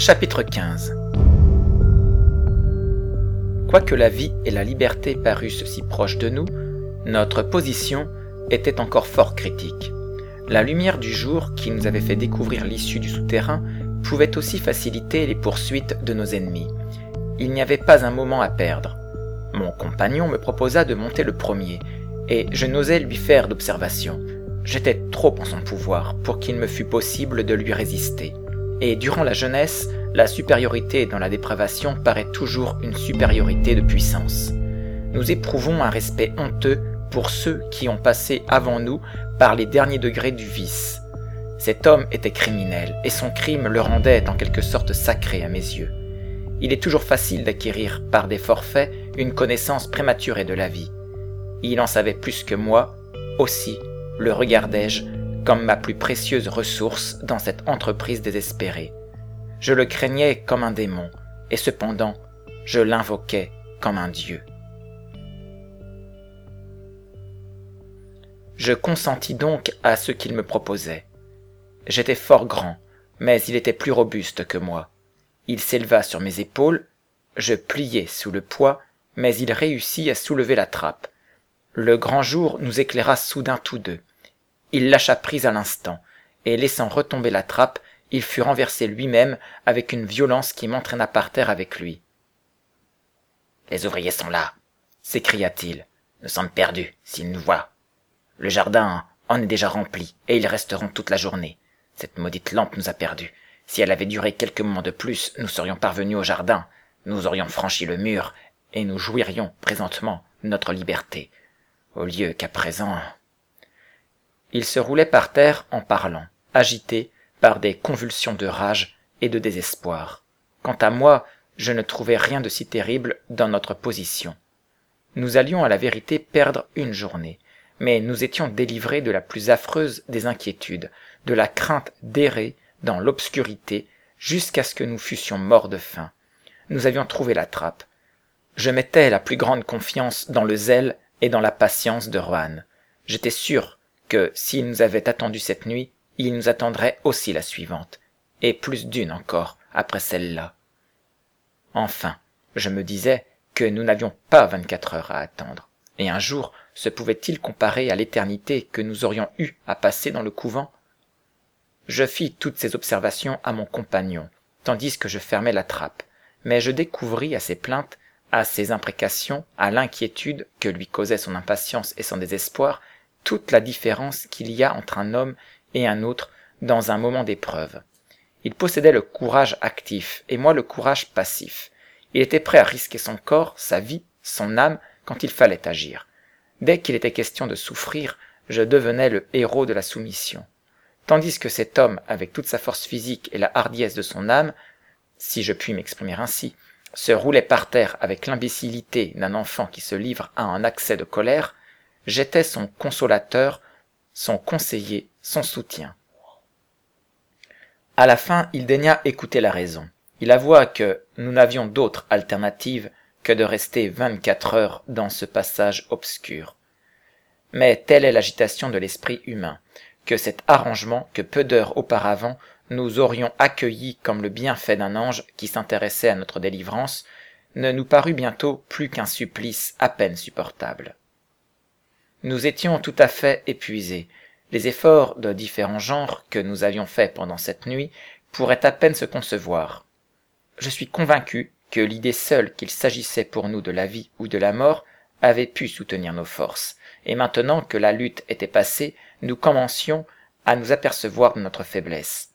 Chapitre 15. Quoique la vie et la liberté parussent si proches de nous, notre position était encore fort critique. La lumière du jour, qui nous avait fait découvrir l'issue du souterrain, pouvait aussi faciliter les poursuites de nos ennemis. Il n'y avait pas un moment à perdre. Mon compagnon me proposa de monter le premier, et je n'osais lui faire d'observation. J'étais trop en son pouvoir pour qu'il me fût possible de lui résister. Et durant la jeunesse, la supériorité dans la dépravation paraît toujours une supériorité de puissance. Nous éprouvons un respect honteux pour ceux qui ont passé avant nous par les derniers degrés du vice. Cet homme était criminel, et son crime le rendait en quelque sorte sacré à mes yeux. Il est toujours facile d'acquérir par des forfaits une connaissance prématurée de la vie. Il en savait plus que moi, aussi le regardai-je comme ma plus précieuse ressource dans cette entreprise désespérée. Je le craignais comme un démon, et cependant, je l'invoquais comme un dieu. Je consentis donc à ce qu'il me proposait. J'étais fort grand, mais il était plus robuste que moi. Il s'éleva sur mes épaules, je pliai sous le poids, mais il réussit à soulever la trappe. Le grand jour nous éclaira soudain tous deux. Il lâcha prise à l'instant, et laissant retomber la trappe, il fut renversé lui-même avec une violence qui m'entraîna par terre avec lui. « Les ouvriers sont là !» s'écria-t-il. « Nous sommes perdus, s'ils nous voient. Le jardin en est déjà rempli, et ils resteront toute la journée. Cette maudite lampe nous a perdus. Si elle avait duré quelques moments de plus, nous serions parvenus au jardin, nous aurions franchi le mur, et nous jouirions présentement de notre liberté, au lieu qu'à présent... » Il se roulait par terre en parlant, agité par des convulsions de rage et de désespoir. Quant à moi, je ne trouvais rien de si terrible dans notre position. Nous allions à la vérité perdre une journée, mais nous étions délivrés de la plus affreuse des inquiétudes, de la crainte d'errer dans l'obscurité jusqu'à ce que nous fussions morts de faim. Nous avions trouvé la trappe. Je mettais la plus grande confiance dans le zèle et dans la patience de Rohan. J'étais sûr que s'il nous avait attendus cette nuit, il nous attendrait aussi la suivante, et plus d'une encore après celle-là. Enfin, je me disais que nous n'avions pas 24 heures à attendre, et un jour se pouvait-il comparer à l'éternité que nous aurions eu à passer dans le couvent? Je fis toutes ces observations à mon compagnon, tandis que je fermais la trappe, mais je découvris à ses plaintes, à ses imprécations, à l'inquiétude que lui causaient son impatience et son désespoir, toute la différence qu'il y a entre un homme et un autre dans un moment d'épreuve. Il possédait le courage actif, et moi le courage passif. Il était prêt à risquer son corps, sa vie, son âme, quand il fallait agir. Dès qu'il était question de souffrir, je devenais le héros de la soumission. Tandis que cet homme, avec toute sa force physique et la hardiesse de son âme, si je puis m'exprimer ainsi, se roulait par terre avec l'imbécilité d'un enfant qui se livre à un accès de colère, j'étais son consolateur, son conseiller, son soutien. À la fin, il daigna écouter la raison. Il avoua que nous n'avions d'autre alternative que de rester 24 heures dans ce passage obscur. Mais telle est l'agitation de l'esprit humain, que cet arrangement que peu d'heures auparavant nous aurions accueilli comme le bienfait d'un ange qui s'intéressait à notre délivrance, ne nous parut bientôt plus qu'un supplice à peine supportable. Nous étions tout à fait épuisés. Les efforts de différents genres que nous avions faits pendant cette nuit pourraient à peine se concevoir. Je suis convaincu que l'idée seule qu'il s'agissait pour nous de la vie ou de la mort avait pu soutenir nos forces, et maintenant que la lutte était passée, nous commencions à nous apercevoir de notre faiblesse.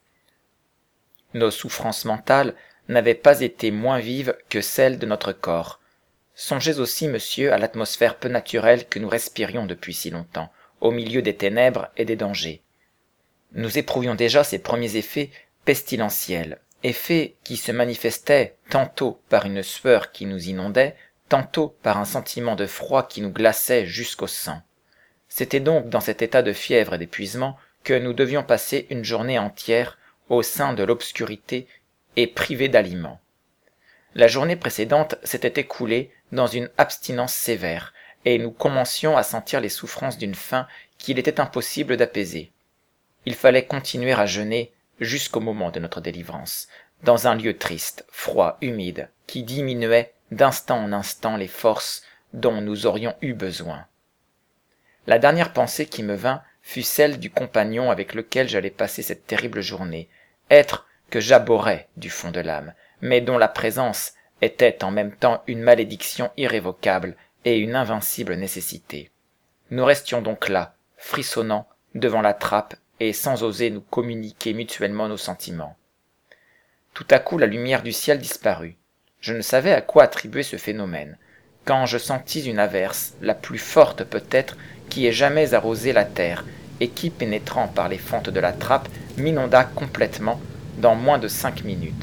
Nos souffrances mentales n'avaient pas été moins vives que celles de notre corps. Songez aussi, monsieur, à l'atmosphère peu naturelle que nous respirions depuis si longtemps, au milieu des ténèbres et des dangers. Nous éprouvions déjà ces premiers effets pestilentiels, effets qui se manifestaient tantôt par une sueur qui nous inondait, tantôt par un sentiment de froid qui nous glaçait jusqu'au sang. C'était donc dans cet état de fièvre et d'épuisement que nous devions passer une journée entière au sein de l'obscurité et privés d'aliments. La journée précédente s'était écoulée dans une abstinence sévère, et nous commencions à sentir les souffrances d'une faim qu'il était impossible d'apaiser. Il fallait continuer à jeûner jusqu'au moment de notre délivrance, dans un lieu triste, froid, humide, qui diminuait d'instant en instant les forces dont nous aurions eu besoin. La dernière pensée qui me vint fut celle du compagnon avec lequel j'allais passer cette terrible journée, être que j'abhorrais du fond de l'âme, mais dont la présence était en même temps une malédiction irrévocable et une invincible nécessité. Nous restions donc là, frissonnant, devant la trappe et sans oser nous communiquer mutuellement nos sentiments. Tout à coup la lumière du ciel disparut. Je ne savais à quoi attribuer ce phénomène, quand je sentis une averse, la plus forte peut-être qui ait jamais arrosé la terre, et qui, pénétrant par les fentes de la trappe, m'inonda complètement dans moins de 5 minutes.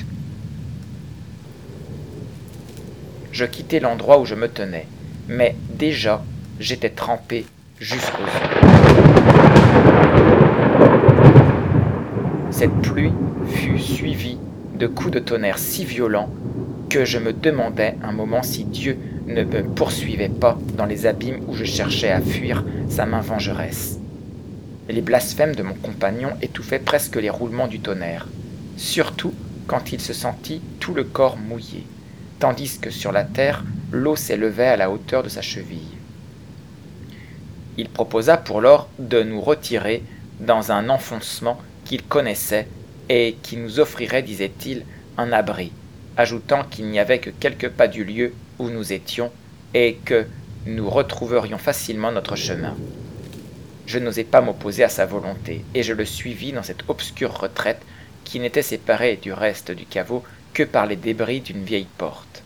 Je quittai l'endroit où je me tenais, mais déjà j'étais trempé jusqu'aux yeux. Cette pluie fut suivie de coups de tonnerre si violents que je me demandais un moment si Dieu ne me poursuivait pas dans les abîmes où je cherchais à fuir sa main vengeresse. Les blasphèmes de mon compagnon étouffaient presque les roulements du tonnerre, surtout quand il se sentit tout le corps mouillé, tandis que sur la terre, l'eau s'élevait à la hauteur de sa cheville. Il proposa pour lors de nous retirer dans un enfoncement qu'il connaissait et qui nous offrirait, disait-il, un abri, ajoutant qu'il n'y avait que quelques pas du lieu où nous étions et que nous retrouverions facilement notre chemin. Je n'osais pas m'opposer à sa volonté, et je le suivis dans cette obscure retraite qui n'était séparée du reste du caveau que par les débris d'une vieille porte.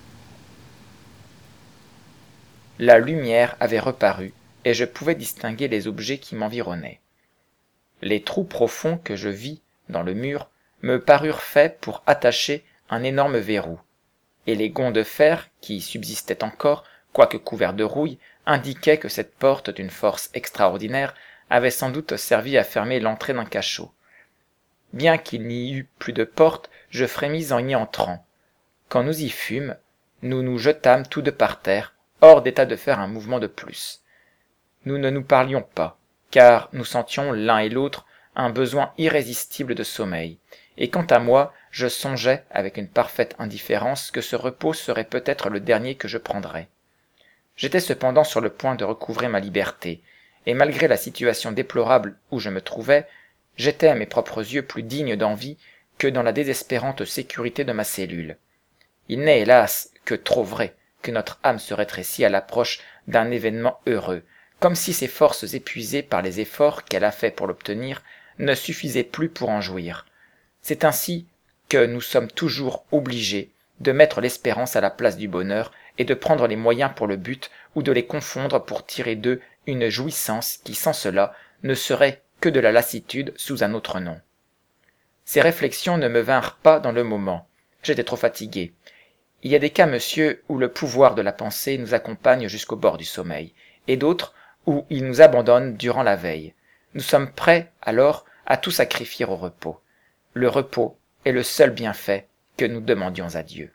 La lumière avait reparu, et je pouvais distinguer les objets qui m'environnaient. Les trous profonds que je vis dans le mur me parurent faits pour attacher un énorme verrou, et les gonds de fer, qui y subsistaient encore, quoique couverts de rouille, indiquaient que cette porte d'une force extraordinaire avait sans doute servi à fermer l'entrée d'un cachot. Bien qu'il n'y eût plus de porte, je frémis en y entrant. Quand nous y fûmes, nous nous jetâmes tous deux par terre, hors d'état de faire un mouvement de plus. Nous ne nous parlions pas, car nous sentions l'un et l'autre un besoin irrésistible de sommeil, et quant à moi, je songeais avec une parfaite indifférence que ce repos serait peut-être le dernier que je prendrais. J'étais cependant sur le point de recouvrer ma liberté, et malgré la situation déplorable où je me trouvais, j'étais à mes propres yeux plus digne d'envie que dans la désespérante sécurité de ma cellule. Il n'est hélas que trop vrai que notre âme se rétrécit à l'approche d'un événement heureux, comme si ses forces épuisées par les efforts qu'elle a faits pour l'obtenir ne suffisaient plus pour en jouir. C'est ainsi que nous sommes toujours obligés de mettre l'espérance à la place du bonheur et de prendre les moyens pour le but ou de les confondre pour tirer d'eux une jouissance qui sans cela ne serait que de la lassitude sous un autre nom. Ces réflexions ne me vinrent pas dans le moment. J'étais trop fatigué. Il y a des cas, monsieur, où le pouvoir de la pensée nous accompagne jusqu'au bord du sommeil, et d'autres où il nous abandonne durant la veille. Nous sommes prêts, alors, à tout sacrifier au repos. Le repos est le seul bienfait que nous demandions à Dieu.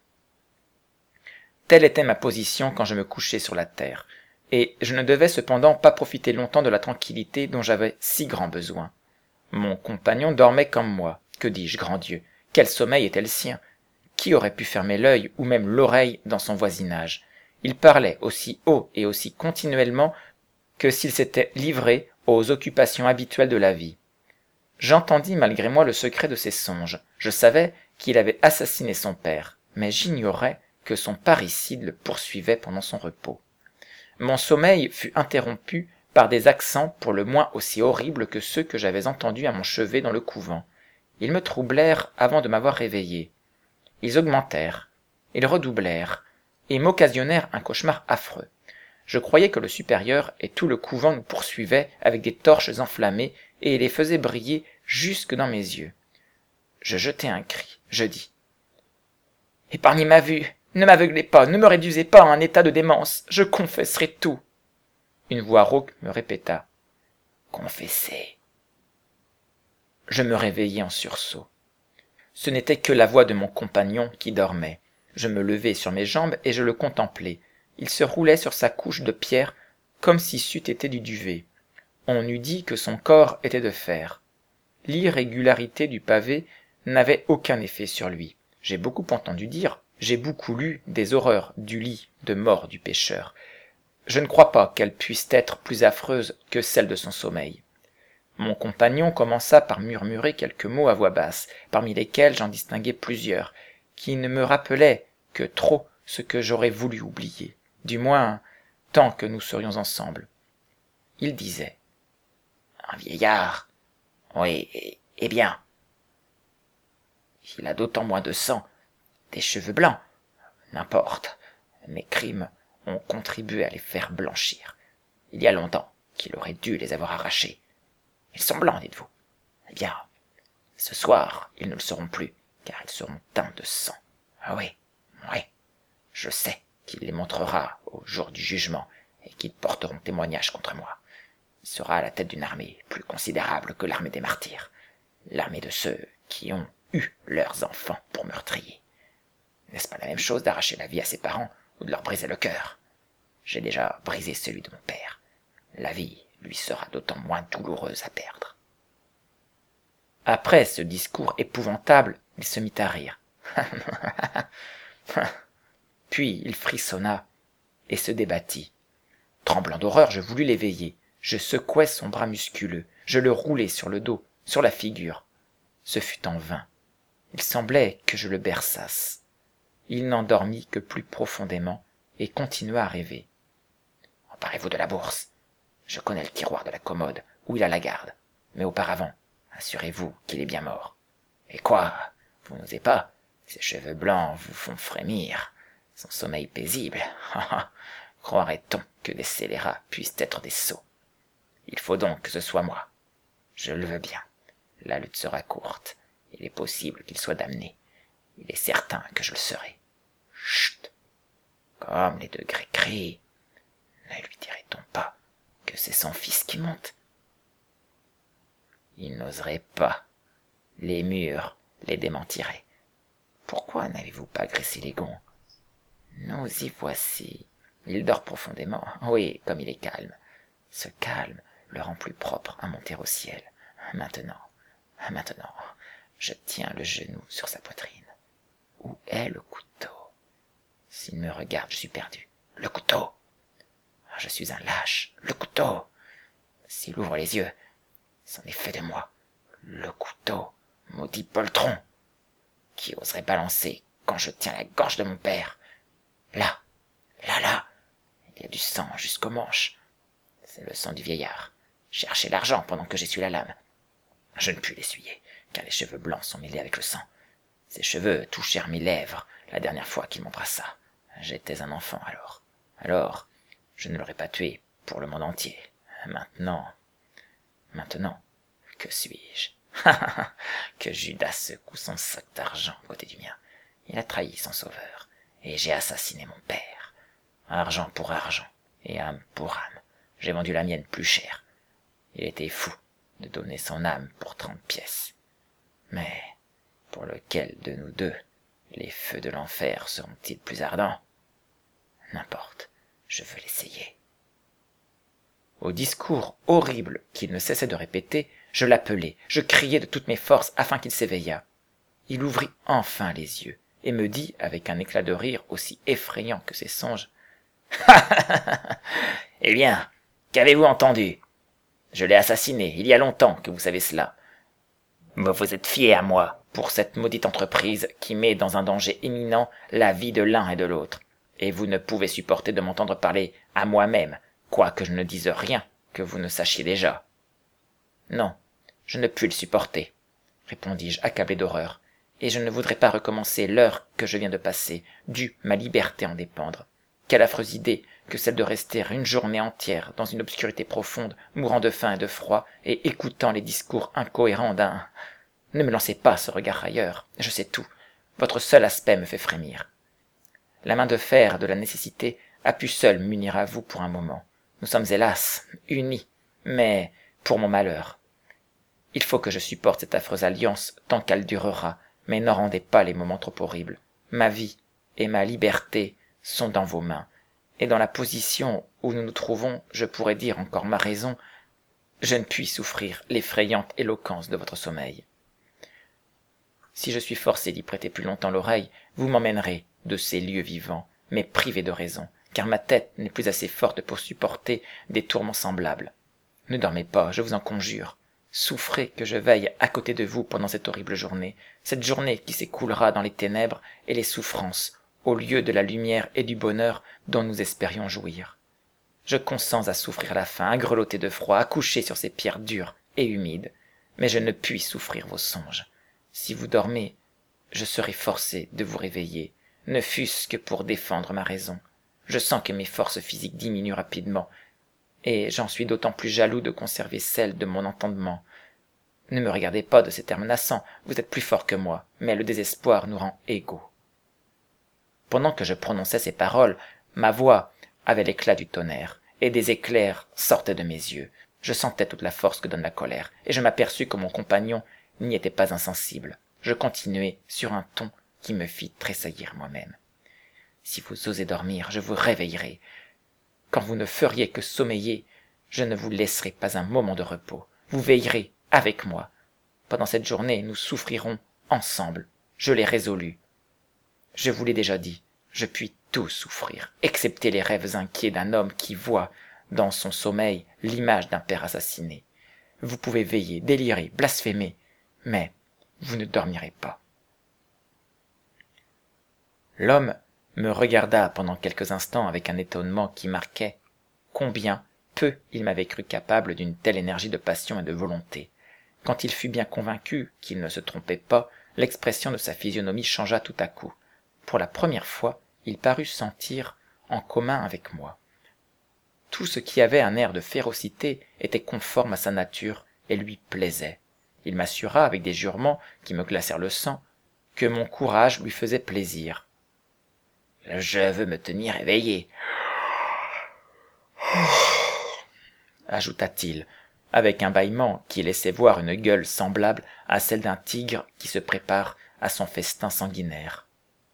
Telle était ma position quand je me couchais sur la terre, et je ne devais cependant pas profiter longtemps de la tranquillité dont j'avais si grand besoin. Mon compagnon dormait comme moi. Que dis-je, grand Dieu? Quel sommeil était le sien? Qui aurait pu fermer l'œil ou même l'oreille dans son voisinage? Il parlait aussi haut et aussi continuellement que s'il s'était livré aux occupations habituelles de la vie. J'entendis malgré moi le secret de ses songes. Je savais qu'il avait assassiné son père, mais j'ignorais que son parricide le poursuivait pendant son repos. Mon sommeil fut interrompu par des accents pour le moins aussi horribles que ceux que j'avais entendus à mon chevet dans le couvent. Ils me troublèrent avant de m'avoir réveillé. Ils augmentèrent, ils redoublèrent, et m'occasionnèrent un cauchemar affreux. Je croyais que le supérieur et tout le couvent nous poursuivaient avec des torches enflammées et les faisaient briller jusque dans mes yeux. Je jetai un cri, je dis « Épargnez ma vue, ne m'aveuglez pas, ne me réduisez pas à un état de démence, je confesserai tout. » Une voix rauque me répéta « Confessez. » Je me réveillai en sursaut. Ce n'était que la voix de mon compagnon qui dormait. Je me levai sur mes jambes et je le contemplai. Il se roulait sur sa couche de pierre comme si c'eût été du duvet. On eût dit que son corps était de fer. L'irrégularité du pavé n'avait aucun effet sur lui. J'ai beaucoup entendu dire, j'ai beaucoup lu des horreurs du lit de mort du pécheur. Je ne crois pas qu'elles puissent être plus affreuses que celles de son sommeil. Mon compagnon commença par murmurer quelques mots à voix basse, parmi lesquels j'en distinguai plusieurs, qui ne me rappelaient que trop ce que j'aurais voulu oublier, du moins tant que nous serions ensemble. Il disait: « Un vieillard, oui, eh bien, il a d'autant moins de sang, des cheveux blancs, n'importe, mes crimes ont contribué à les faire blanchir. Il y a longtemps qu'il aurait dû les avoir arrachés. Ils sont blancs, dites-vous. Eh bien, ce soir, ils ne le seront plus, car ils seront teints de sang. Ah oui, oui, je sais qu'il les montrera au jour du jugement et qu'ils porteront témoignage contre moi. Il sera à la tête d'une armée plus considérable que l'armée des martyrs, l'armée de ceux qui ont eu leurs enfants pour meurtriers. N'est-ce pas la même chose d'arracher la vie à ses parents ou de leur briser le cœur? J'ai déjà brisé celui de mon père. La vie lui sera d'autant moins douloureuse à perdre. » Après ce discours épouvantable, il se mit à rire. Puis il frissonna et se débattit. Tremblant d'horreur, je voulus l'éveiller. Je secouai son bras musculeux, je le roulai sur le dos, sur la figure. Ce fut en vain. Il semblait que je le berçasse. Il n'endormit que plus profondément et continua à rêver. « Emparez-vous de la bourse. Je connais le tiroir de la commode où il a la garde. Mais auparavant, assurez-vous qu'il est bien mort. Et quoi? Vous n'osez pas? Ses cheveux blancs vous font frémir. Son sommeil paisible. Croirait-on que des scélérats puissent être des sots? Il faut donc que ce soit moi. Je le veux bien. La lutte sera courte. Il est possible qu'il soit damné. Il est certain que je le serai. Chut! Comme les degrés crient. Ne lui dirait-on pas que c'est son fils qui monte? Il n'oserait pas. Les murs les démentiraient. Pourquoi n'avez-vous pas graissé les gonds? Nous y voici. Il dort profondément. Oui, comme il est calme. Ce calme le rend plus propre à monter au ciel. Maintenant, je tiens le genou sur sa poitrine. Où est le couteau? S'il me regarde, je suis perdu. Le couteau! Je suis un lâche. Le couteau! S'il ouvre les yeux, c'en est fait de moi. Le couteau! Maudit poltron! Qui oserait balancer quand je tiens la gorge de mon père? Là! Il y a du sang jusqu'aux manches. C'est le sang du vieillard. Cherchez l'argent pendant que j'essuie la lame. Je ne puis l'essuyer, car les cheveux blancs sont mêlés avec le sang. Ses cheveux touchèrent mes lèvres la dernière fois qu'il m'embrassa. J'étais un enfant alors. Alors, je ne l'aurais pas tué pour le monde entier. Maintenant, que suis-je? Que Judas secoue son sac d'argent à côté du mien. Il a trahi son sauveur, et j'ai assassiné mon père. Argent pour argent, et âme pour âme. J'ai vendu la mienne plus cher. Il était fou de donner son âme pour 30 pièces. Mais pour lequel de nous deux les feux de l'enfer seront-ils plus ardents? N'importe, je veux l'essayer. Au discours horrible qu'il ne cessait de répéter, je l'appelai, je criai de toutes mes forces afin qu'il s'éveillât. Il ouvrit enfin les yeux et me dit avec un éclat de rire aussi effrayant que ses songes: « Eh bien, qu'avez-vous entendu? Je l'ai assassiné, il y a longtemps que vous savez cela. Vous vous êtes fié à moi pour cette maudite entreprise qui met dans un danger imminent la vie de l'un et de l'autre, et vous ne pouvez supporter de m'entendre parler à moi-même, quoique je ne dise rien que vous ne sachiez déjà. » « Non, je ne puis le supporter, » répondis-je accablé d'horreur, et je ne voudrais pas recommencer l'heure que je viens de passer, dût ma liberté en dépendre. Quelle affreuse idée que celle de rester une journée entière dans une obscurité profonde, mourant de faim et de froid, et écoutant les discours incohérents d'un... Ne me lancez pas ce regard ailleurs, je sais tout, votre seul aspect me fait frémir. La main de fer de la nécessité a pu seule m'unir à vous pour un moment. Nous sommes hélas unis, mais pour mon malheur. Il faut que je supporte cette affreuse alliance tant qu'elle durera, mais n'en rendez pas les moments trop horribles. Ma vie et ma liberté sont dans vos mains, et dans la position où nous nous trouvons, je pourrais dire encore ma raison, je ne puis souffrir l'effrayante éloquence de votre sommeil. Si je suis forcé d'y prêter plus longtemps l'oreille, vous m'emmènerez de ces lieux vivants, mais privé de raison, car ma tête n'est plus assez forte pour supporter des tourments semblables. Ne dormez pas, je vous en conjure. Souffrez que je veille à côté de vous pendant cette horrible journée, cette journée qui s'écoulera dans les ténèbres et les souffrances, au lieu de la lumière et du bonheur dont nous espérions jouir. Je consens à souffrir la faim, à grelotter de froid, à coucher sur ces pierres dures et humides, mais je ne puis souffrir vos songes. Si vous dormez, je serai forcé de vous réveiller, ne fût-ce que pour défendre ma raison. Je sens que mes forces physiques diminuent rapidement, et j'en suis d'autant plus jaloux de conserver celles de mon entendement. Ne me regardez pas de cet air menaçant, vous êtes plus fort que moi, mais le désespoir nous rend égaux. Pendant que je prononçais ces paroles, ma voix avait l'éclat du tonnerre, et des éclairs sortaient de mes yeux. Je sentais toute la force que donne la colère, et je m'aperçus que mon compagnon n'y était pas insensible. Je continuai sur un ton qui me fit tressaillir moi-même. Si vous osez dormir, je vous réveillerai. Quand vous ne feriez que sommeiller, je ne vous laisserai pas un moment de repos. Vous veillerez avec moi. Pendant cette journée, nous souffrirons ensemble. Je l'ai résolu. Je vous l'ai déjà dit, je puis tout souffrir, excepté les rêves inquiets d'un homme qui voit, dans son sommeil, l'image d'un père assassiné. Vous pouvez veiller, délirer, blasphémer, mais vous ne dormirez pas. L'homme me regarda pendant quelques instants avec un étonnement qui marquait combien peu il m'avait cru capable d'une telle énergie de passion et de volonté. Quand il fut bien convaincu qu'il ne se trompait pas, l'expression de sa physionomie changea tout à coup. Pour la première fois, il parut sentir en commun avec moi. Tout ce qui avait un air de férocité était conforme à sa nature et lui plaisait. Il m'assura, avec des jurements qui me glacèrent le sang, que mon courage lui faisait plaisir. « Je veux me tenir éveillé, » ajouta-t-il, avec un bâillement qui laissait voir une gueule semblable à celle d'un tigre qui se prépare à son festin sanguinaire.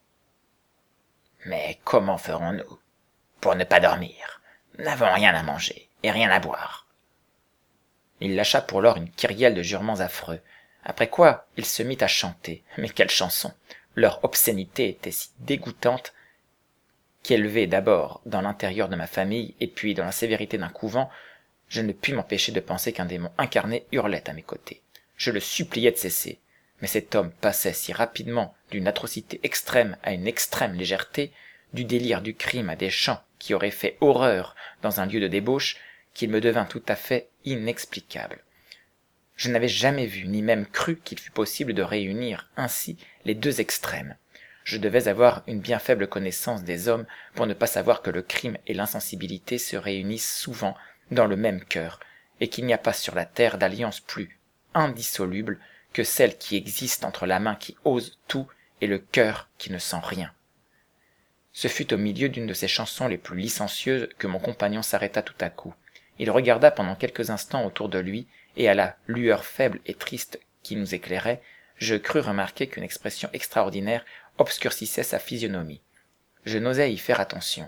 « Mais comment ferons-nous pour ne pas dormir? Nous n'avons rien à manger et rien à boire. » Il lâcha pour lors une kyrielle de jurements affreux, après quoi il se mit à chanter. Mais quelle chanson! Leur obscénité était si dégoûtante qu'élevé d'abord dans l'intérieur de ma famille et puis dans la sévérité d'un couvent, je ne pus m'empêcher de penser qu'un démon incarné hurlait à mes côtés. Je le suppliai de cesser, mais cet homme passait si rapidement d'une atrocité extrême à une extrême légèreté, du délire du crime à des chants qui auraient fait horreur dans un lieu de débauche, qu'il me devint tout à fait inexplicable. Je n'avais jamais vu ni même cru qu'il fût possible de réunir ainsi les deux extrêmes. Je devais avoir une bien faible connaissance des hommes pour ne pas savoir que le crime et l'insensibilité se réunissent souvent dans le même cœur, et qu'il n'y a pas sur la terre d'alliance plus indissoluble que celle qui existe entre la main qui ose tout et le cœur qui ne sent rien. Ce fut au milieu d'une de ces chansons les plus licencieuses que mon compagnon s'arrêta tout à coup. Il regarda pendant quelques instants autour de lui, et à la lueur faible et triste qui nous éclairait, je crus remarquer qu'une expression extraordinaire obscurcissait sa physionomie. Je n'osais y faire attention.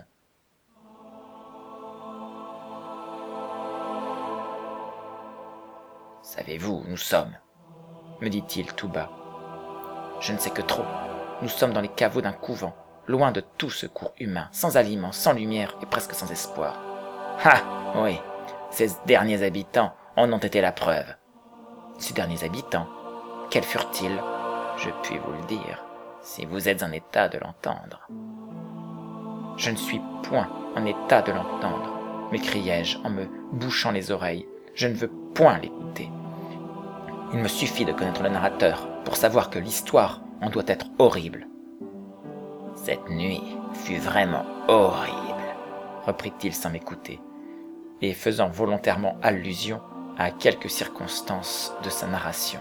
« Savez-vous où nous sommes ?» me dit-il tout bas. « Je ne sais que trop. Nous sommes dans les caveaux d'un couvent, loin de tout secours humain, sans aliments, sans lumière et presque sans espoir. Ah, oui, ces derniers habitants en ont été la preuve. Ces derniers habitants, quels furent-ils? Je puis vous le dire, si vous êtes en état de l'entendre. » « Je ne suis point en état de l'entendre, m'écriai-je en me bouchant les oreilles. Je ne veux point l'écouter. Il me suffit de connaître le narrateur pour savoir que l'histoire en doit être horrible. »« Cette nuit fut vraiment horrible, » reprit-il sans m'écouter, et faisant volontairement allusion à quelques circonstances de sa narration.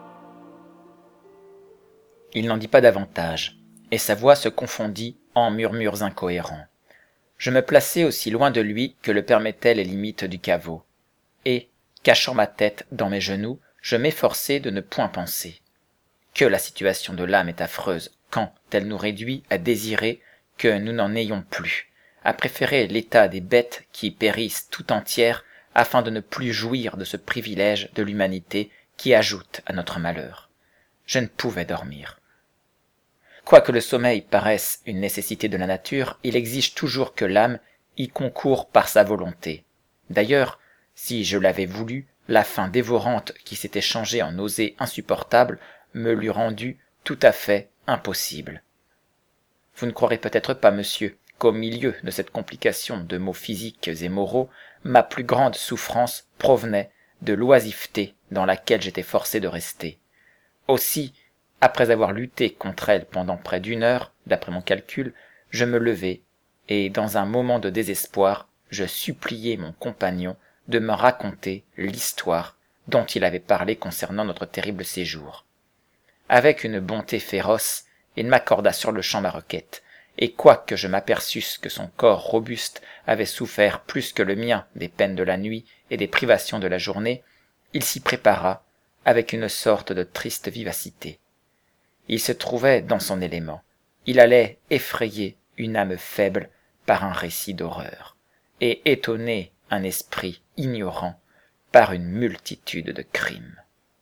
Il n'en dit pas davantage, et sa voix se confondit en murmures incohérents. Je me plaçai aussi loin de lui que le permettaient les limites du caveau, et, cachant ma tête dans mes genoux, je m'efforçai de ne point penser. Que la situation de l'âme est affreuse quand elle nous réduit à désirer que nous n'en ayons plus, à préférer l'état des bêtes qui périssent tout entières afin de ne plus jouir de ce privilège de l'humanité qui ajoute à notre malheur. Je ne pouvais dormir. Quoique le sommeil paraisse une nécessité de la nature, il exige toujours que l'âme y concourt par sa volonté. D'ailleurs, si je l'avais voulu, la faim dévorante qui s'était changée en nausée insupportable me l'eût rendu tout à fait impossible. Vous ne croirez peut-être pas, monsieur, qu'au milieu de cette complication de maux physiques et moraux, ma plus grande souffrance provenait de l'oisiveté dans laquelle j'étais forcé de rester. Aussi, après avoir lutté contre elle pendant près d'1 heure, d'après mon calcul, je me levai, et dans un moment de désespoir, je suppliai mon compagnon de me raconter l'histoire dont il avait parlé concernant notre terrible séjour. Avec une bonté féroce, il m'accorda sur-le-champ ma requête, et quoique je m'aperçusse que son corps robuste avait souffert plus que le mien des peines de la nuit et des privations de la journée, il s'y prépara avec une sorte de triste vivacité. Il se trouvait dans son élément. Il allait effrayer une âme faible par un récit d'horreur, et étonner un esprit ignorant par une multitude de crimes.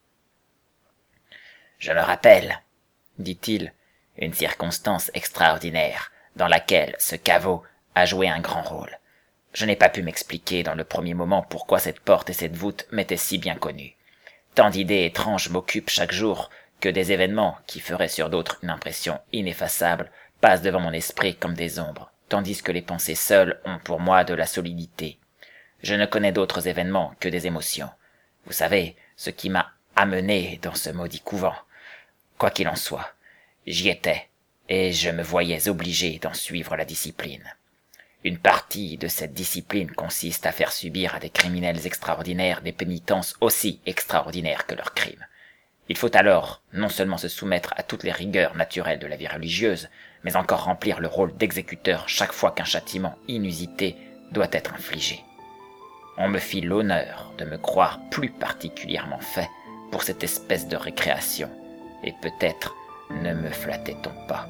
« Je me rappelle, dit-il, une circonstance extraordinaire dans laquelle ce caveau a joué un grand rôle. Je n'ai pas pu m'expliquer dans le premier moment pourquoi cette porte et cette voûte m'étaient si bien connues. Tant d'idées étranges m'occupent chaque jour que des événements qui feraient sur d'autres une impression ineffaçable passent devant mon esprit comme des ombres, tandis que les pensées seules ont pour moi de la solidité. Je ne connais d'autres événements que des émotions. Vous savez, ce qui m'a amené dans ce maudit couvent. Quoi qu'il en soit, j'y étais, et je me voyais obligé d'en suivre la discipline. Une partie de cette discipline consiste à faire subir à des criminels extraordinaires des pénitences aussi extraordinaires que leurs crimes. Il faut alors non seulement se soumettre à toutes les rigueurs naturelles de la vie religieuse, mais encore remplir le rôle d'exécuteur chaque fois qu'un châtiment inusité doit être infligé. On me fit l'honneur de me croire plus particulièrement fait pour cette espèce de récréation, et peut-être ne me flattait-on pas.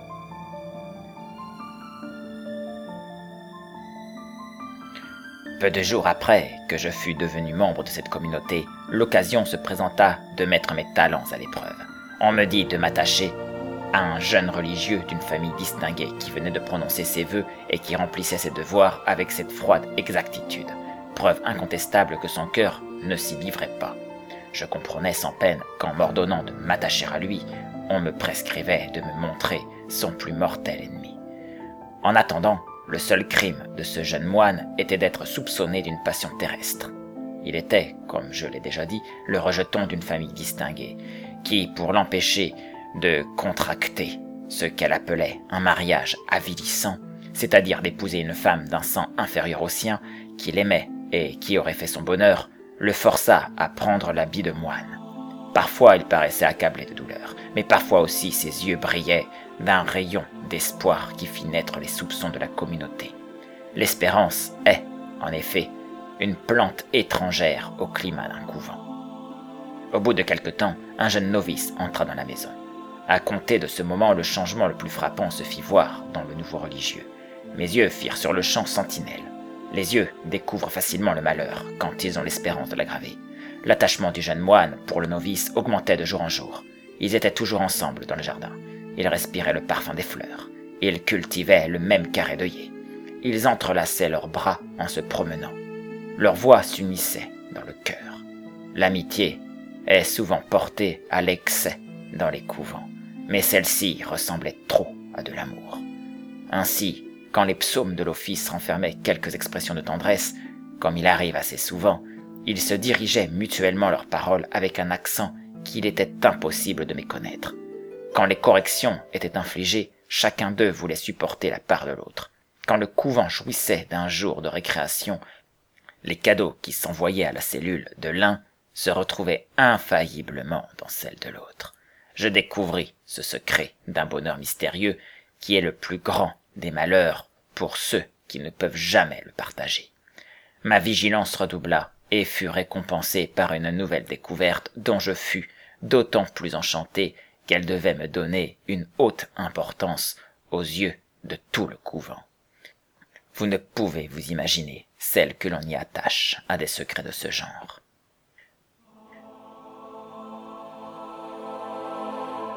Peu de jours après que je fus devenu membre de cette communauté, l'occasion se présenta de mettre mes talents à l'épreuve. On me dit de m'attacher à un jeune religieux d'une famille distinguée qui venait de prononcer ses vœux et qui remplissait ses devoirs avec cette froide exactitude, preuve incontestable que son cœur ne s'y livrait pas. Je comprenais sans peine qu'en m'ordonnant de m'attacher à lui, on me prescrivait de me montrer son plus mortel ennemi. En attendant, le seul crime de ce jeune moine était d'être soupçonné d'une passion terrestre. Il était, comme je l'ai déjà dit, le rejeton d'une famille distinguée, qui, pour l'empêcher de contracter ce qu'elle appelait un mariage avilissant, c'est-à-dire d'épouser une femme d'un sang inférieur au sien, qu'il aimait et qui aurait fait son bonheur, le força à prendre l'habit de moine. Parfois il paraissait accablé de douleur, mais parfois aussi ses yeux brillaient d'un rayon d'espoir qui fit naître les soupçons de la communauté. L'espérance est, en effet, une plante étrangère au climat d'un couvent. Au bout de quelque temps, un jeune novice entra dans la maison. À compter de ce moment, le changement le plus frappant se fit voir dans le nouveau religieux. Mes yeux firent sur le champ sentinelle. Les yeux découvrent facilement le malheur quand ils ont l'espérance de l'aggraver. L'attachement du jeune moine pour le novice augmentait de jour en jour. Ils étaient toujours ensemble dans le jardin. Ils respiraient le parfum des fleurs. Ils cultivaient le même carré d'œillet. Ils entrelaçaient leurs bras en se promenant. Leurs voix s'unissaient dans le cœur. L'amitié est souvent portée à l'excès dans les couvents, mais celle-ci ressemblait trop à de l'amour. Ainsi, quand les psaumes de l'office renfermaient quelques expressions de tendresse, comme il arrive assez souvent, ils se dirigeaient mutuellement leurs paroles avec un accent qu'il était impossible de méconnaître. Quand les corrections étaient infligées, chacun d'eux voulait supporter la part de l'autre. Quand le couvent jouissait d'un jour de récréation, les cadeaux qui s'envoyaient à la cellule de l'un se retrouvaient infailliblement dans celle de l'autre. Je découvris ce secret d'un bonheur mystérieux qui est le plus grand des malheurs pour ceux qui ne peuvent jamais le partager. Ma vigilance redoubla et fut récompensée par une nouvelle découverte dont je fus d'autant plus enchanté qu'elle devait me donner une haute importance aux yeux de tout le couvent. Vous ne pouvez vous imaginer celle que l'on y attache à des secrets de ce genre.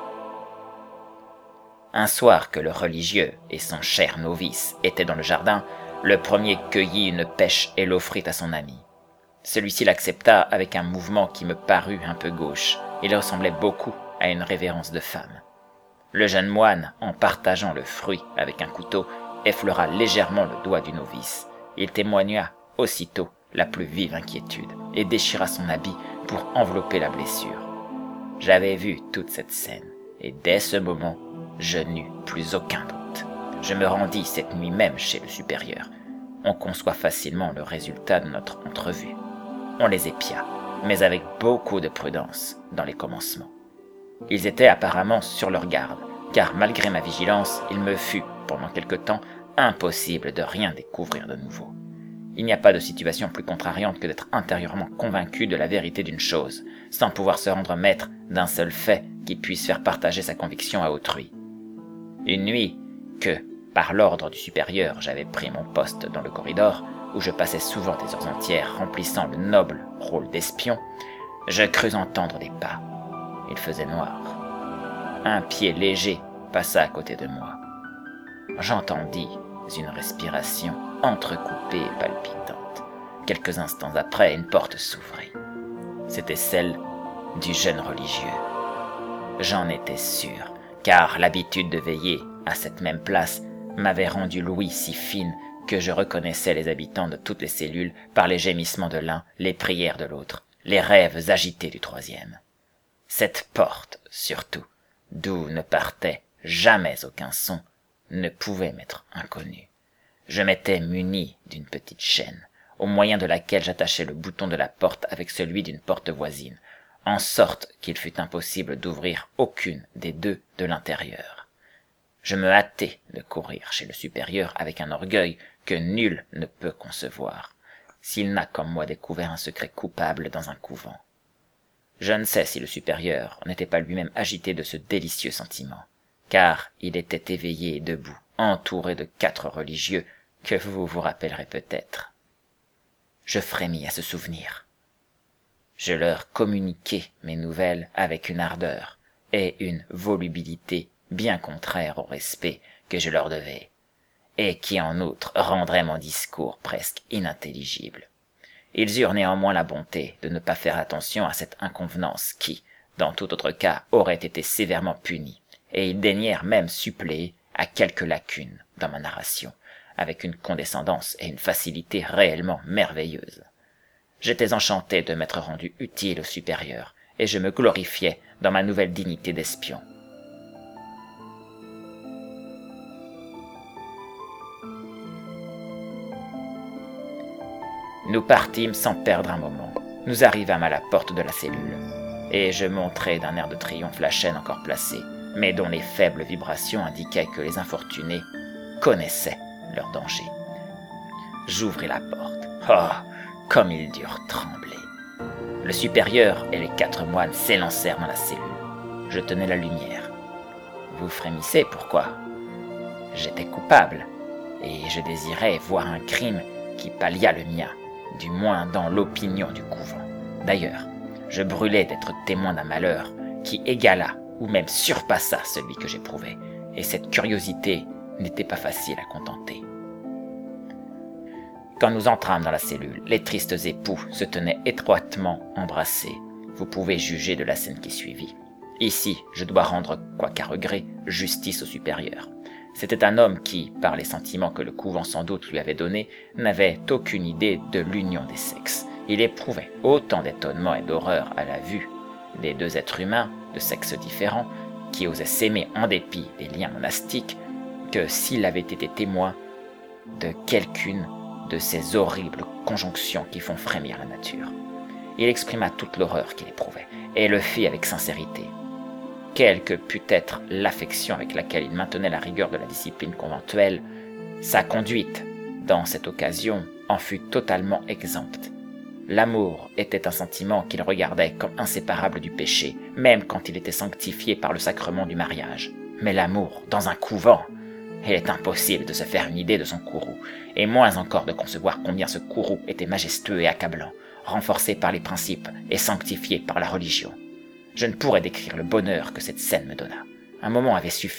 Un soir que le religieux et son cher novice étaient dans le jardin, le premier cueillit une pêche et l'offrit à son ami. Celui-ci l'accepta avec un mouvement qui me parut un peu gauche. Il ressemblait beaucoup à une révérence de femme. Le jeune moine, en partageant le fruit avec un couteau, effleura légèrement le doigt du novice. Il témoigna aussitôt la plus vive inquiétude et déchira son habit pour envelopper la blessure. J'avais vu toute cette scène, et dès ce moment, je n'eus plus aucun doute. Je me rendis cette nuit même chez le supérieur. On conçoit facilement le résultat de notre entrevue. On les épia, mais avec beaucoup de prudence dans les commencements. Ils étaient apparemment sur leur garde, car malgré ma vigilance, il me fut, pendant quelque temps, impossible de rien découvrir de nouveau. Il n'y a pas de situation plus contrariante que d'être intérieurement convaincu de la vérité d'une chose, sans pouvoir se rendre maître d'un seul fait qui puisse faire partager sa conviction à autrui. Une nuit que, par l'ordre du supérieur, j'avais pris mon poste dans le corridor, où je passais souvent des heures entières remplissant le noble rôle d'espion, je crus entendre des pas. Il faisait noir. Un pied léger passa à côté de moi. J'entendis une respiration entrecoupée et palpitante. Quelques instants après, une porte s'ouvrit. C'était celle du jeune religieux. J'en étais sûr, car l'habitude de veiller à cette même place m'avait rendu l'ouïe si fine que je reconnaissais les habitants de toutes les cellules par les gémissements de l'un, les prières de l'autre, les rêves agités du troisième. Cette porte, surtout, d'où ne partait jamais aucun son, ne pouvait m'être inconnue. Je m'étais muni d'une petite chaîne, au moyen de laquelle j'attachai le bouton de la porte avec celui d'une porte voisine, en sorte qu'il fut impossible d'ouvrir aucune des deux de l'intérieur. Je me hâtai de courir chez le supérieur avec un orgueil que nul ne peut concevoir, s'il n'a comme moi découvert un secret coupable dans un couvent. Je ne sais si le supérieur n'était pas lui-même agité de ce délicieux sentiment, car il était éveillé et debout, entouré de 4 religieux que vous vous rappellerez peut-être. Je frémis à ce souvenir. Je leur communiquai mes nouvelles avec une ardeur et une volubilité bien contraires au respect que je leur devais, et qui en outre rendrait mon discours presque inintelligible. Ils eurent néanmoins la bonté de ne pas faire attention à cette inconvenance qui, dans tout autre cas, aurait été sévèrement punie, et ils daignèrent même suppléer à quelques lacunes dans ma narration, avec une condescendance et une facilité réellement merveilleuses. J'étais enchanté de m'être rendu utile au supérieur, et je me glorifiais dans ma nouvelle dignité d'espion. Nous partîmes sans perdre un moment. Nous arrivâmes à la porte de la cellule, et je montrai d'un air de triomphe la chaîne encore placée, mais dont les faibles vibrations indiquaient que les infortunés connaissaient leur danger. J'ouvris la porte. Oh, comme ils durent trembler. Le supérieur et les 4 moines s'élancèrent dans la cellule. Je tenais la lumière. Vous frémissez, pourquoi? J'étais coupable, et je désirais voir un crime qui palliât le mien, du moins dans l'opinion du couvent. D'ailleurs, je brûlais d'être témoin d'un malheur qui égala ou même surpassa celui que j'éprouvais, et cette curiosité n'était pas facile à contenter. Quand nous entrâmes dans la cellule, les tristes époux se tenaient étroitement embrassés. Vous pouvez juger de la scène qui suivit. Ici, je dois rendre, quoiqu'à regret, justice au supérieur. C'était un homme qui, par les sentiments que le couvent sans doute lui avait donnés, n'avait aucune idée de l'union des sexes. Il éprouvait autant d'étonnement et d'horreur à la vue des 2 êtres humains de sexes différents qui osaient s'aimer en dépit des liens monastiques que s'il avait été témoin de quelqu'une de ces horribles conjonctions qui font frémir la nature. Il exprima toute l'horreur qu'il éprouvait et le fit avec sincérité. Quelle que pût être l'affection avec laquelle il maintenait la rigueur de la discipline conventuelle, sa conduite, dans cette occasion, en fut totalement exempte. L'amour était un sentiment qu'il regardait comme inséparable du péché, même quand il était sanctifié par le sacrement du mariage. Mais l'amour, dans un couvent, il est impossible de se faire une idée de son courroux, et moins encore de concevoir combien ce courroux était majestueux et accablant, renforcé par les principes et sanctifié par la religion. Je ne pourrais décrire le bonheur que cette scène me donna. Un moment avait suffi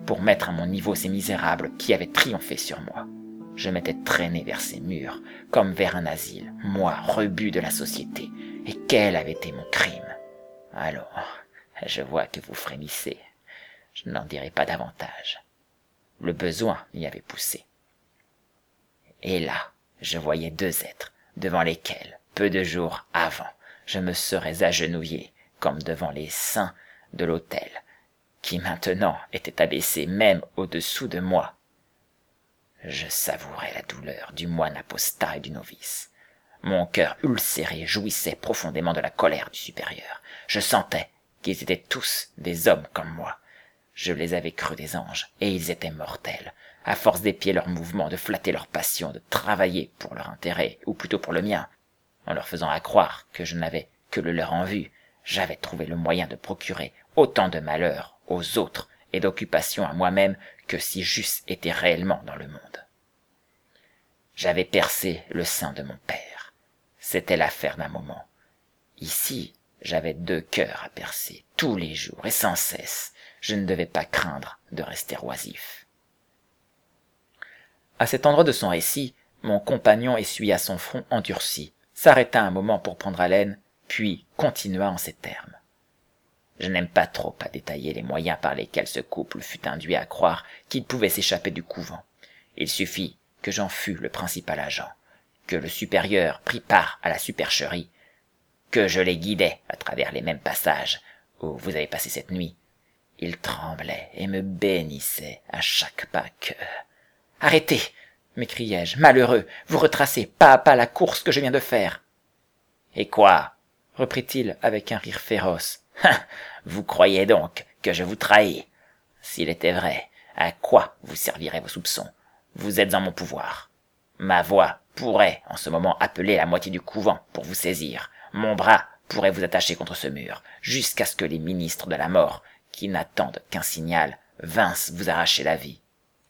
pour mettre à mon niveau ces misérables qui avaient triomphé sur moi. Je m'étais traîné vers ces murs, comme vers un asile, moi, rebut de la société. Et quel avait été mon crime? Allons, je vois que vous frémissez. Je n'en dirai pas davantage. Le besoin m'y avait poussé. Et là, je voyais deux êtres, devant lesquels, peu de jours avant, je me serais agenouillé, comme devant les saints de l'autel, qui maintenant étaient abaissés même au-dessous de moi. Je savourais la douleur du moine apostat et du novice. Mon cœur ulcéré jouissait profondément de la colère du supérieur. Je sentais qu'ils étaient tous des hommes comme moi. Je les avais crus des anges, et ils étaient mortels. À force d'épier leurs mouvements, de flatter leur passion, de travailler pour leur intérêt, ou plutôt pour le mien, en leur faisant accroire que je n'avais que le leur en vue, j'avais trouvé le moyen de procurer autant de malheur aux autres et d'occupation à moi-même que si j'eusse été réellement dans le monde. J'avais percé le sein de mon père. C'était l'affaire d'un moment. Ici, j'avais 2 cœurs à percer, tous les jours et sans cesse. Je ne devais pas craindre de rester oisif. À cet endroit de son récit, mon compagnon essuya son front endurci, s'arrêta un moment pour prendre haleine, puis continua en ces termes. Je n'aime pas trop à détailler les moyens par lesquels ce couple fut induit à croire qu'il pouvait s'échapper du couvent. Il suffit que j'en fus le principal agent, que le supérieur prit part à la supercherie, que je les guidais à travers les mêmes passages où vous avez passé cette nuit. Ils tremblaient et me bénissaient à chaque pas que... « Arrêtez !» m'écriai-je. « Malheureux, vous retracez pas à pas la course que je viens de faire. »« Et quoi ?» reprit-il avec un rire féroce. « Vous croyez donc que je vous trahis? S'il était vrai, à quoi vous serviraient vos soupçons? Vous êtes en mon pouvoir. Ma voix pourrait en ce moment appeler la moitié du couvent pour vous saisir. Mon bras pourrait vous attacher contre ce mur, jusqu'à ce que les ministres de la mort, qui n'attendent qu'un signal, vinssent vous arracher la vie.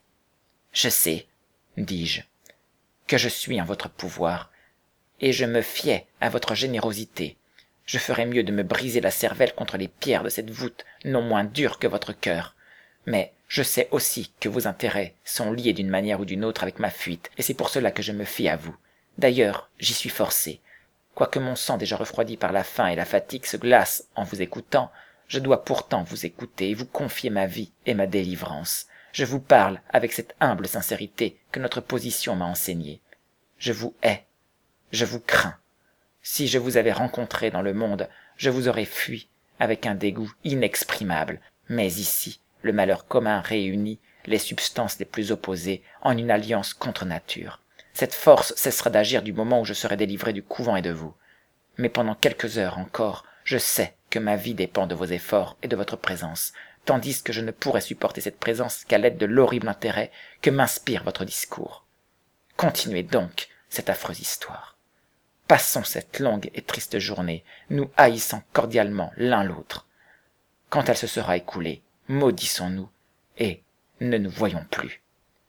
Je sais, dis-je, que je suis en votre pouvoir, et je me fiais à votre générosité. Je ferais mieux de me briser la cervelle contre les pierres de cette voûte non moins dure que votre cœur. Mais je sais aussi que vos intérêts sont liés d'une manière ou d'une autre avec ma fuite, et c'est pour cela que je me fie à vous. D'ailleurs, j'y suis forcé. Quoique mon sang déjà refroidi par la faim et la fatigue se glace en vous écoutant, je dois pourtant vous écouter et vous confier ma vie et ma délivrance. Je vous parle avec cette humble sincérité que notre position m'a enseignée. Je vous hais, je vous crains. Si je vous avais rencontré dans le monde, je vous aurais fui avec un dégoût inexprimable. Mais ici, le malheur commun réunit les substances les plus opposées en une alliance contre nature. Cette force cessera d'agir du moment où je serai délivré du couvent et de vous. Mais pendant quelques heures encore, je sais que ma vie dépend de vos efforts et de votre présence, tandis que je ne pourrai supporter cette présence qu'à l'aide de l'horrible intérêt que m'inspire votre discours. Continuez donc cette affreuse histoire. Passons cette longue et triste journée, nous haïssant cordialement l'un l'autre. Quand elle se sera écoulée, maudissons-nous et ne nous voyons plus.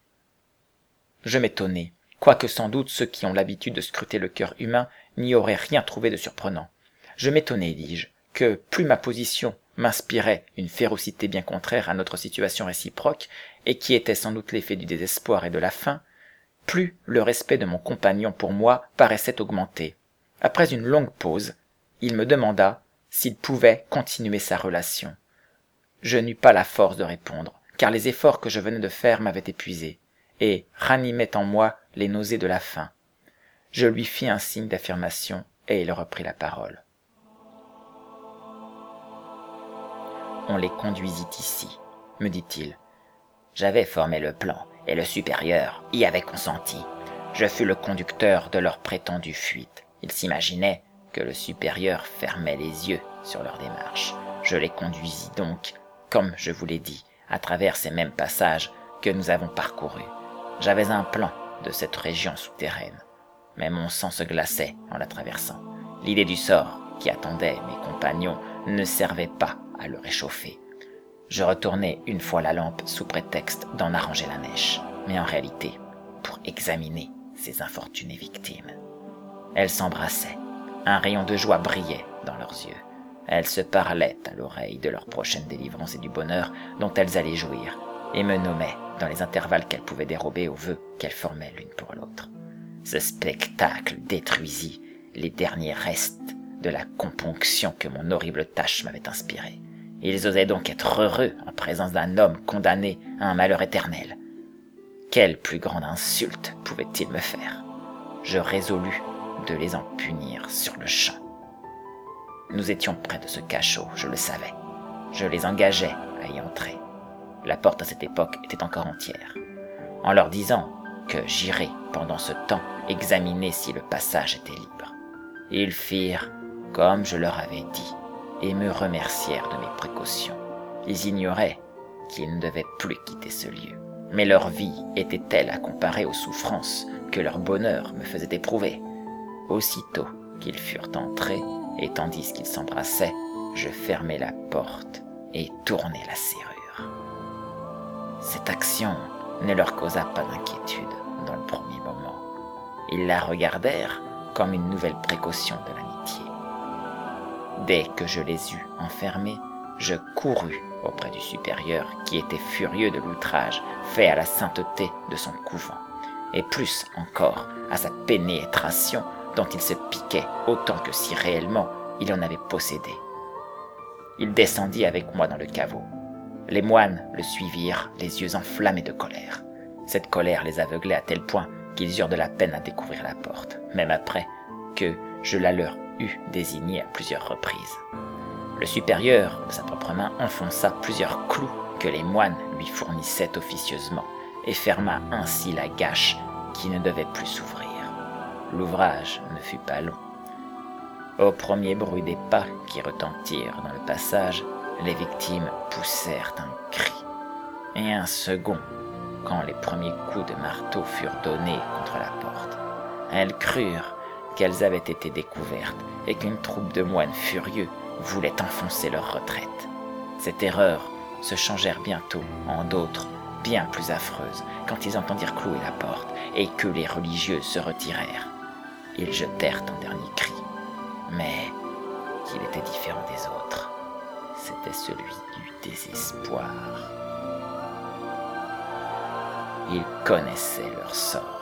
Je m'étonnai, quoique sans doute ceux qui ont l'habitude de scruter le cœur humain n'y auraient rien trouvé de surprenant. Je m'étonnai, dis-je, que plus ma position m'inspirait une férocité bien contraire à notre situation réciproque, et qui était sans doute l'effet du désespoir et de la faim, plus le respect de mon compagnon pour moi paraissait augmenter. Après une longue pause, il me demanda s'il pouvait continuer sa relation. Je n'eus pas la force de répondre, car les efforts que je venais de faire m'avaient épuisé, et ranimaient en moi les nausées de la faim. Je lui fis un signe d'affirmation, et il reprit la parole. On les conduisit ici, me dit-il. J'avais formé le plan, et le supérieur y avait consenti. Je fus le conducteur de leur prétendue fuite. Ils s'imaginaient que le supérieur fermait les yeux sur leur démarche. Je les conduisis donc, comme je vous l'ai dit, à travers ces mêmes passages que nous avons parcourus. J'avais un plan de cette région souterraine, mais mon sang se glaçait en la traversant. L'idée du sort qui attendait mes compagnons ne servait pas à le réchauffer. Je retournai une fois la lampe sous prétexte d'en arranger la mèche, mais en réalité pour examiner ces infortunées victimes. Elles s'embrassaient, un rayon de joie brillait dans leurs yeux. Elles se parlaient à l'oreille de leur prochaine délivrance et du bonheur dont elles allaient jouir. et me nommaient dans les intervalles qu'elles pouvaient dérober aux vœux qu'elles formaient l'une pour l'autre. Ce spectacle détruisit les derniers restes de la componction que mon horrible tâche m'avait inspirée. Ils osaient donc être heureux en présence d'un homme condamné à un malheur éternel. Quelle plus grande insulte pouvaient-ils me faire? Je résolus de les en punir sur le champ. Nous étions près de ce cachot, je le savais. Je les engageais à y entrer. La porte à cette époque était encore entière. En leur disant que j'irais pendant ce temps examiner si le passage était libre. Ils firent comme je leur avais dit et me remercièrent de mes précautions. Ils ignoraient qu'ils ne devaient plus quitter ce lieu. Mais leur vie était-elle à comparer aux souffrances que leur bonheur me faisait éprouver? Aussitôt qu'ils furent entrés, et tandis qu'ils s'embrassaient, je fermai la porte et tournai la serrure. Cette action ne leur causa pas d'inquiétude dans le premier moment. Ils la regardèrent comme une nouvelle précaution de l'amitié. Dès que je les eus enfermés, je courus auprès du supérieur qui était furieux de l'outrage fait à la sainteté de son couvent, et plus encore à sa pénétration dont il se piquait autant que si réellement il en avait possédé. Il descendit avec moi dans le caveau. Les moines le suivirent, les yeux enflammés de colère. Cette colère les aveuglait à tel point qu'ils eurent de la peine à découvrir la porte, même après que je la leur eus désignée à plusieurs reprises. Le supérieur, de sa propre main, enfonça plusieurs clous que les moines lui fournissaient officieusement et ferma ainsi la gâche qui ne devait plus s'ouvrir. L'ouvrage ne fut pas long. Au premier bruit des pas qui retentirent dans le passage, les victimes poussèrent un cri, et un second quand les premiers coups de marteau furent donnés contre la porte. Elles crurent qu'elles avaient été découvertes et qu'une troupe de moines furieux voulait enfoncer leur retraite. Ces terreurs se changèrent bientôt en d'autres bien plus affreuses quand ils entendirent clouer la porte et que les religieux se retirèrent. Ils jetèrent un dernier cri, mais qu'il était différent des autres. C'était celui du désespoir. Ils connaissaient leur sort.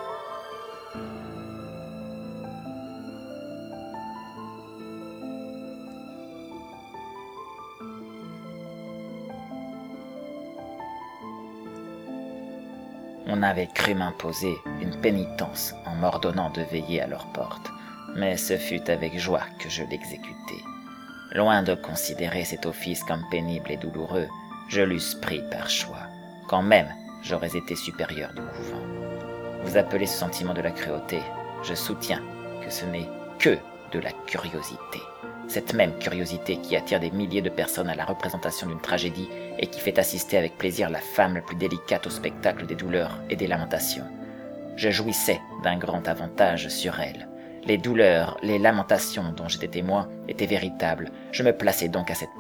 On avait cru m'imposer une pénitence en m'ordonnant de veiller à leur porte, mais ce fut avec joie que je l'exécutai. Loin de considérer cet office comme pénible et douloureux, je l'eusse pris par choix, quand même j'aurais été supérieur du couvent. Vous appelez ce sentiment de la cruauté, je soutiens que ce n'est que de la curiosité. Cette même curiosité qui attire des milliers de personnes à la représentation d'une tragédie et qui fait assister avec plaisir la femme la plus délicate au spectacle des douleurs et des lamentations. Je jouissais d'un grand avantage sur elle. Les douleurs, les lamentations dont j'étais témoin étaient véritables. Je me plaçais donc à cette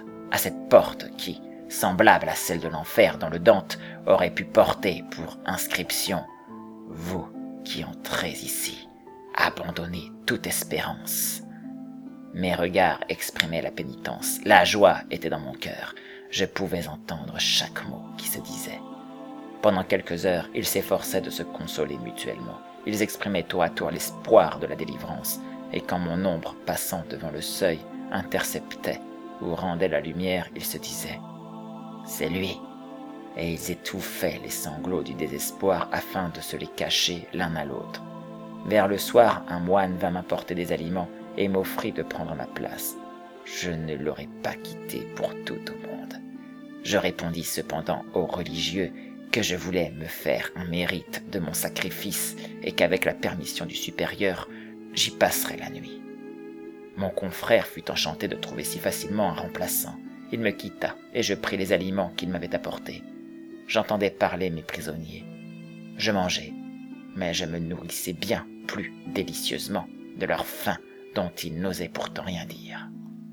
porte qui, semblable à celle de l'enfer dans le Dante, aurait pu porter pour inscription « Vous qui entrez ici, abandonnez toute espérance ». Mes regards exprimaient la pénitence, la joie était dans mon cœur. Je pouvais entendre chaque mot qui se disait. Pendant quelques heures, ils s'efforçaient de se consoler mutuellement. Ils exprimaient tour à tour l'espoir de la délivrance, et quand mon ombre passant devant le seuil interceptait ou rendait la lumière, ils se disaient « C'est lui !» et ils étouffaient les sanglots du désespoir afin de se les cacher l'un à l'autre. Vers le soir, un moine vint m'apporter des aliments et m'offrit de prendre ma place. Je ne l'aurais pas quitté pour tout au monde. Je répondis cependant aux religieux que je voulais me faire un mérite de mon sacrifice et qu'avec la permission du supérieur, j'y passerais la nuit. Mon confrère fut enchanté de trouver si facilement un remplaçant. Il me quitta et je pris les aliments qu'il m'avait apportés. J'entendais parler mes prisonniers. Je mangeais, mais je me nourrissais bien plus délicieusement de leur faim dont ils n'osaient pourtant rien dire.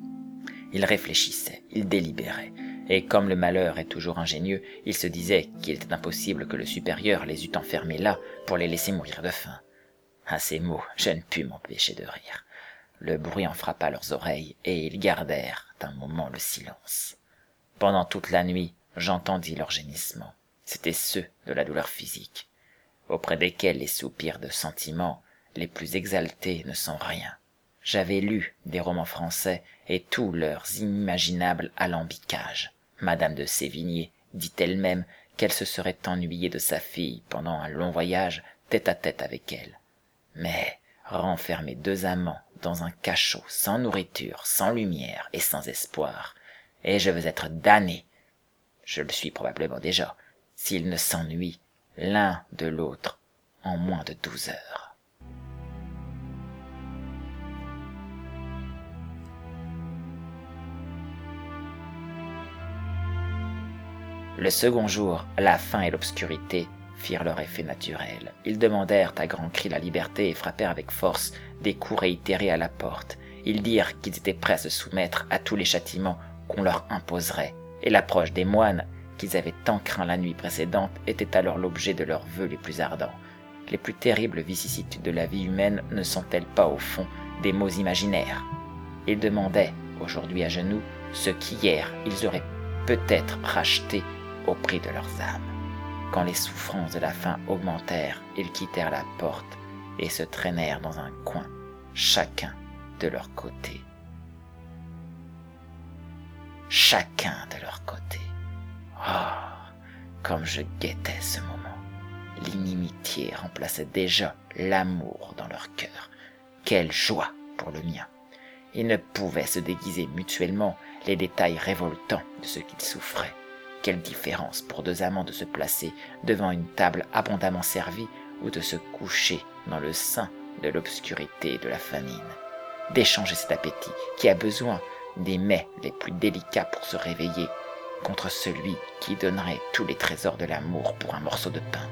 Ils réfléchissaient, ils délibéraient, et comme le malheur est toujours ingénieux, ils se disaient qu'il était impossible que le supérieur les eût enfermés là pour les laisser mourir de faim. À ces mots, je ne pus m'empêcher de rire. Le bruit en frappa leurs oreilles, et ils gardèrent un moment le silence. Pendant toute la nuit, j'entendis leurs gémissements. C'étaient ceux de la douleur physique, auprès desquels les soupirs de sentiment les plus exaltés ne sont rien. J'avais lu des romans français et tous leurs inimaginables alambicages. Madame de Sévigné dit elle-même qu'elle se serait ennuyée de sa fille pendant un long voyage tête-à-tête avec elle. Mais renfermer deux amants dans un cachot, sans nourriture, sans lumière et sans espoir, et je veux être damné, je le suis probablement déjà, s'ils ne s'ennuient l'un de l'autre en moins de 12 heures. Le second jour, la faim et l'obscurité firent leur effet naturel. Ils demandèrent à grands cris la liberté et frappèrent avec force des coups réitérés à la porte. Ils dirent qu'ils étaient prêts à se soumettre à tous les châtiments qu'on leur imposerait, et l'approche des moines, qu'ils avaient tant craint la nuit précédente, était alors l'objet de leurs vœux les plus ardents. Les plus terribles vicissitudes de la vie humaine ne sont-elles pas, au fond, des maux imaginaires? Ils demandaient, aujourd'hui à genoux, ce qu'hier ils auraient peut-être racheté au prix de leurs âmes. Quand les souffrances de la faim augmentèrent, ils quittèrent la porte et se traînèrent dans un coin, chacun de leur côté. Chacun de leur côté. Oh, comme je guettais ce moment. L'inimitié remplaçait déjà l'amour dans leur cœur. Quelle joie pour le mien! Ils ne pouvaient se déguiser mutuellement les détails révoltants de ce qu'ils souffraient. Quelle différence pour deux amants de se placer devant une table abondamment servie ou de se coucher dans le sein de l'obscurité et de la famine. D'échanger cet appétit qui a besoin des mets les plus délicats pour se réveiller contre celui qui donnerait tous les trésors de l'amour pour un morceau de pain.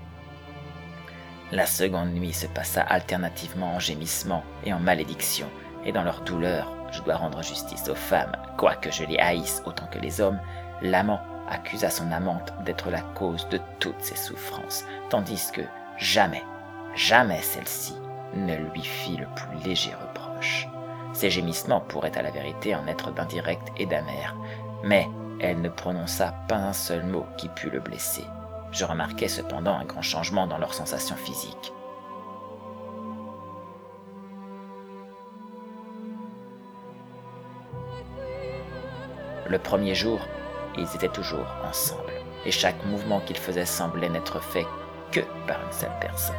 La seconde nuit se passa alternativement en gémissements et en malédictions, et dans leur douleur, je dois rendre justice aux femmes, quoique je les haïsse autant que les hommes, l'amant accusa son amante d'être la cause de toutes ses souffrances, tandis que jamais celle-ci ne lui fit le plus léger reproche. Ses gémissements pourraient à la vérité en être d'indirect et d'amer, mais elle ne prononça pas un seul mot qui pût le blesser. Je remarquai cependant un grand changement dans leurs sensations physiques. Le premier jour, ils étaient toujours ensemble, et chaque mouvement qu'ils faisaient semblait n'être fait que par une seule personne.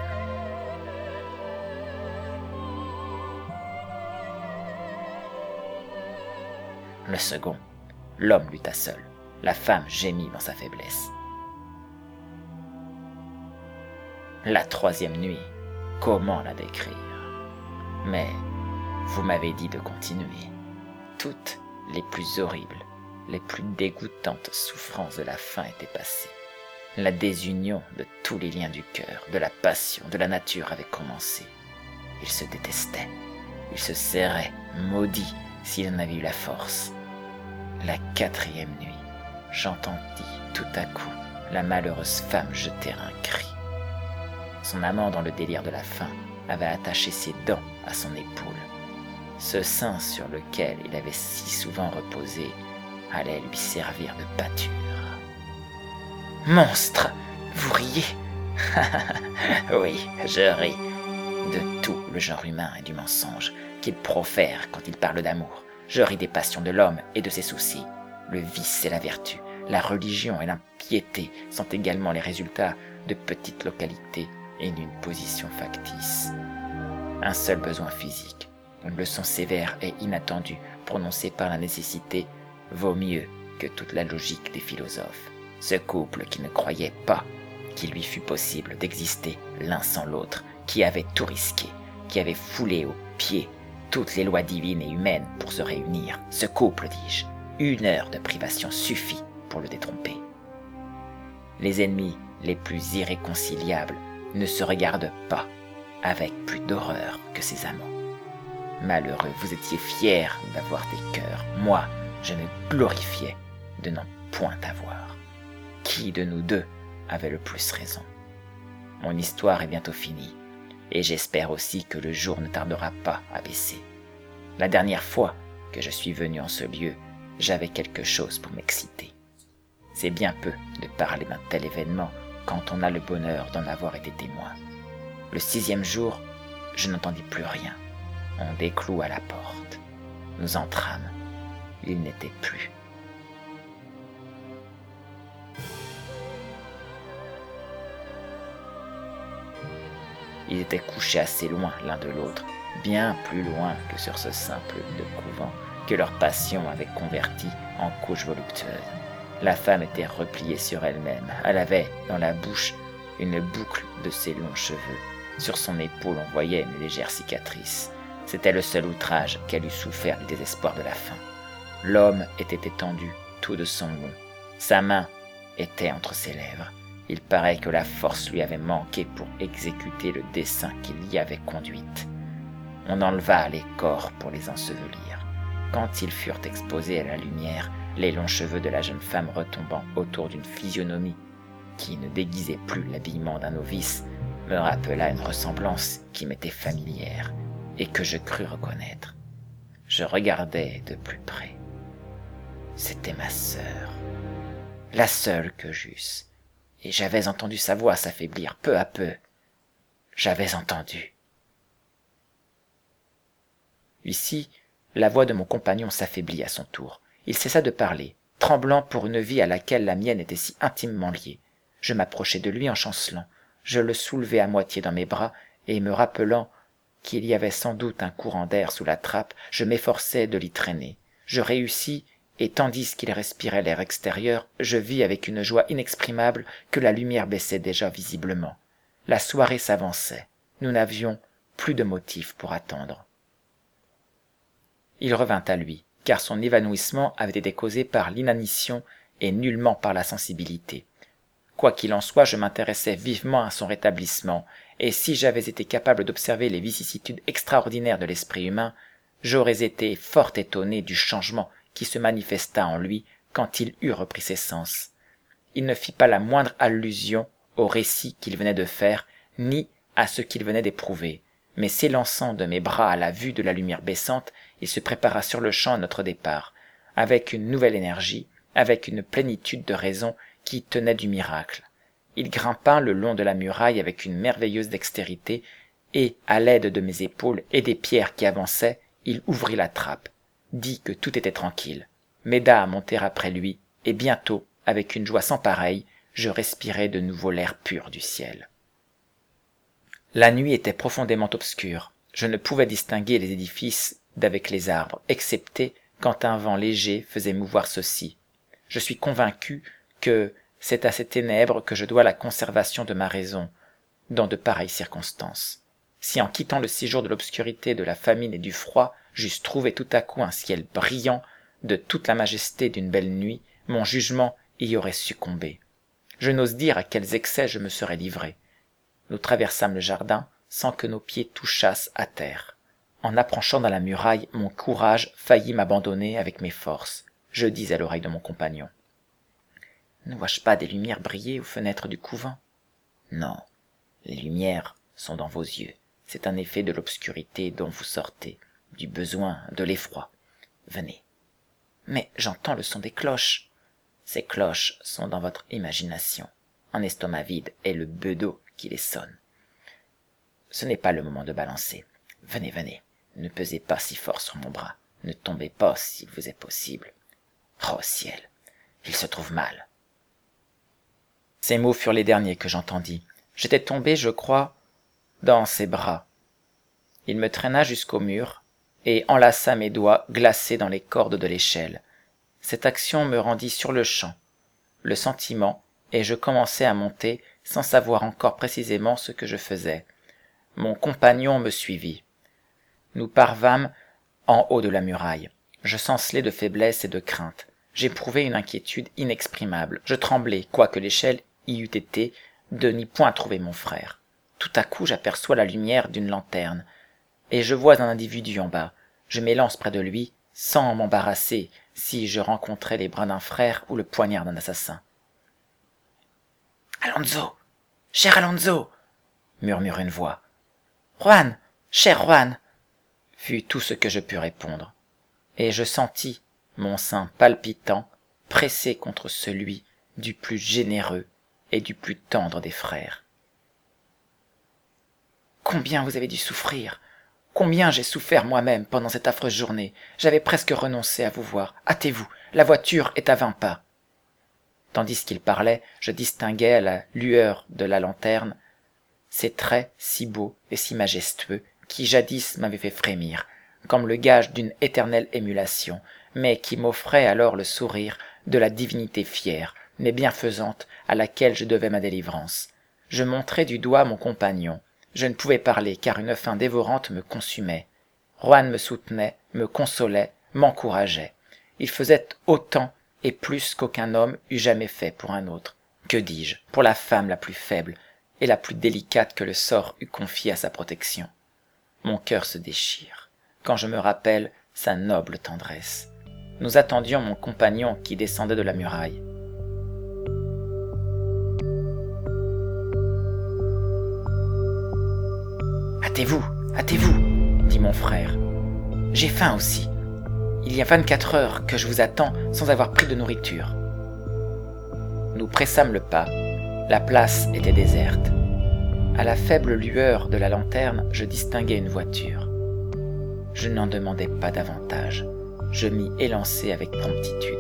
Le second, l'homme lutta seul, la femme gémit dans sa faiblesse. La troisième nuit, comment la décrire? Mais vous m'avez dit de continuer. Toutes les plus horribles, les plus dégoûtantes souffrances de la faim étaient passées. La désunion de tous les liens du cœur, de la passion, de la nature avait commencé. Ils se détestaient, ils se serraient, maudits s'ils en avaient eu la force. La quatrième nuit, j'entendis tout à coup la malheureuse femme jeter un cri. Son amant, dans le délire de la faim, avait attaché ses dents à son épaule. Ce sein sur lequel il avait si souvent reposé allait lui servir de pâture. « Monstre, vous riez ?» Oui, je ris de tout le genre humain et du mensonge qu'il profère quand il parle d'amour. Je ris des passions de l'homme et de ses soucis. Le vice et la vertu, la religion et l'impiété sont également les résultats de petites localités et d'une position factice. Un seul besoin physique, une leçon sévère et inattendue prononcée par la nécessité, vaut mieux que toute la logique des philosophes. Ce couple qui ne croyait pas qu'il lui fût possible d'exister l'un sans l'autre, qui avait tout risqué, qui avait foulé aux pieds toutes les lois divines et humaines pour se réunir. Ce couple, dis-je, 1 heure de privation suffit pour le détromper. Les ennemis les plus irréconciliables ne se regardent pas avec plus d'horreur que ces amants. Malheureux, vous étiez fiers d'avoir des cœurs. Moi, je me glorifiais de n'en point avoir. Qui de nous deux avait le plus raison? Mon histoire est bientôt finie, et j'espère aussi que le jour ne tardera pas à baisser. La dernière fois que je suis venu en ce lieu, j'avais quelque chose pour m'exciter. C'est bien peu de parler d'un tel événement quand on a le bonheur d'en avoir été témoin. Le 6e jour, je n'entendis plus rien. On décloua la porte. Nous entrâmes. Il n'était plus. Ils étaient couchés assez loin l'un de l'autre, bien plus loin que sur ce simple lit de couvent que leur passion avait converti en couche voluptueuse. La femme était repliée sur elle-même. Elle avait dans la bouche une boucle de ses longs cheveux. Sur son épaule, on voyait une légère cicatrice. C'était le seul outrage qu'elle eût souffert du désespoir de la faim. L'homme était étendu, tout de son long. Sa main était entre ses lèvres. Il paraît que la force lui avait manqué pour exécuter le dessein qui l'y avait conduite. On enleva les corps pour les ensevelir. Quand ils furent exposés à la lumière, les longs cheveux de la jeune femme retombant autour d'une physionomie qui ne déguisait plus l'habillement d'un novice me rappela une ressemblance qui m'était familière et que je crus reconnaître. Je regardai de plus près. C'était ma sœur, la seule que j'eusse, et j'avais entendu sa voix s'affaiblir peu à peu. J'avais entendu. Ici, la voix de mon compagnon s'affaiblit à son tour. Il cessa de parler, tremblant pour une vie à laquelle la mienne était si intimement liée. Je m'approchai de lui en chancelant. Je le soulevai à moitié dans mes bras, et me rappelant qu'il y avait sans doute un courant d'air sous la trappe, je m'efforçai de l'y traîner. Je réussis, et tandis qu'il respirait l'air extérieur, je vis avec une joie inexprimable que la lumière baissait déjà visiblement. La soirée s'avançait. Nous n'avions plus de motifs pour attendre. Il revint à lui, car son évanouissement avait été causé par l'inanition et nullement par la sensibilité. Quoi qu'il en soit, je m'intéressais vivement à son rétablissement, et si j'avais été capable d'observer les vicissitudes extraordinaires de l'esprit humain, j'aurais été fort étonné du changement qui se manifesta en lui quand il eut repris ses sens. Il ne fit pas la moindre allusion au récit qu'il venait de faire, ni à ce qu'il venait d'éprouver, mais s'élançant de mes bras à la vue de la lumière baissante, il se prépara sur-le-champ à notre départ, avec une nouvelle énergie, avec une plénitude de raison qui tenait du miracle. Il grimpa le long de la muraille avec une merveilleuse dextérité, et, à l'aide de mes épaules et des pierres qui avançaient, il ouvrit la trappe, dit que tout était tranquille, m'aida à monter après lui, et bientôt, avec une joie sans pareille, je respirai de nouveau l'air pur du ciel. La nuit était profondément obscure. Je ne pouvais distinguer les édifices d'avec les arbres, excepté quand un vent léger faisait mouvoir ceux-ci. Je suis convaincu que c'est à ces ténèbres que je dois la conservation de ma raison dans de pareilles circonstances. Si en quittant le séjour de l'obscurité, de la famine et du froid, j'eusse trouvé tout à coup un ciel brillant de toute la majesté d'une belle nuit, mon jugement y aurait succombé. Je n'ose dire à quels excès je me serais livré. Nous traversâmes le jardin sans que nos pieds touchassent à terre. En approchant dans la muraille, mon courage faillit m'abandonner avec mes forces. Je dis à l'oreille de mon compagnon: « Ne vois-je pas des lumières briller aux fenêtres du couvent ?»« Non, les lumières sont dans vos yeux. C'est un effet de l'obscurité dont vous sortez, du besoin, de l'effroi. Venez. »« Mais j'entends le son des cloches. »« Ces cloches sont dans votre imagination. Un estomac vide est le bedeau qui les sonne. Ce n'est pas le moment de balancer. Venez, venez. Ne pesez pas si fort sur mon bras. Ne tombez pas s'il vous est possible. Oh ciel, il se trouve mal. » Ces mots furent les derniers que j'entendis. J'étais tombé, je crois, dans ses bras. Il me traîna jusqu'au mur et enlaça mes doigts glacés dans les cordes de l'échelle. Cette action me rendit sur-le-champ le sentiment, et je commençai à monter sans savoir encore précisément ce que je faisais. Mon compagnon me suivit. Nous parvâmes en haut de la muraille. Je chancelais de faiblesse et de crainte. J'éprouvais une inquiétude inexprimable. Je tremblais, quoique l'échelle y eût été, de n'y point trouver mon frère. Tout à coup, j'aperçois la lumière d'une lanterne, et je vois un individu en bas. Je m'élance près de lui, sans m'embarrasser si je rencontrais les bras d'un frère ou le poignard d'un assassin. « Alonso, cher Alonso !» murmure une voix. « Juan, cher Juan !» fut tout ce que je pus répondre, et je sentis mon sein palpitant pressé contre celui du plus généreux et du plus tendre des frères. Combien vous avez dû souffrir! Combien j'ai souffert moi-même pendant cette affreuse journée! J'avais presque renoncé à vous voir. Hâtez-vous, la voiture est à 20 pas. Tandis qu'il parlait, je distinguais à la lueur de la lanterne ces traits si beaux et si majestueux qui jadis m'avaient fait frémir, comme le gage d'une éternelle émulation, mais qui m'offraient alors le sourire de la divinité fière, mais bienfaisante, à laquelle je devais ma délivrance. Je montrai du doigt mon compagnon. Je ne pouvais parler, car une faim dévorante me consumait. Juan me soutenait, me consolait, m'encourageait. Il faisait autant et plus qu'aucun homme eût jamais fait pour un autre. Que dis-je, pour la femme la plus faible et la plus délicate que le sort eût confiée à sa protection. Mon cœur se déchire, quand je me rappelle sa noble tendresse. Nous attendions mon compagnon qui descendait de la muraille. Hâtez-vous, hâtez-vous, dit mon frère. J'ai faim aussi. Il y a 24 heures que je vous attends sans avoir pris de nourriture. Nous pressâmes le pas. La place était déserte. À la faible lueur de la lanterne, je distinguai une voiture. Je n'en demandai pas davantage. Je m'y élançai avec promptitude.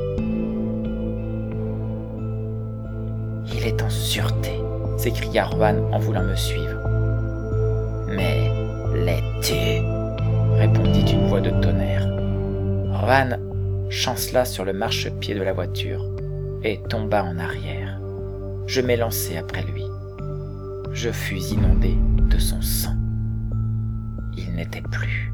« Il est en sûreté !» s'écria Juan en voulant me suivre. « Mais l'es-tu » répondit une voix de tonnerre. Juan chancela sur le marchepied de la voiture et tomba en arrière. Je m'élançai après lui. Je fus inondé de son sang. Il n'était plus.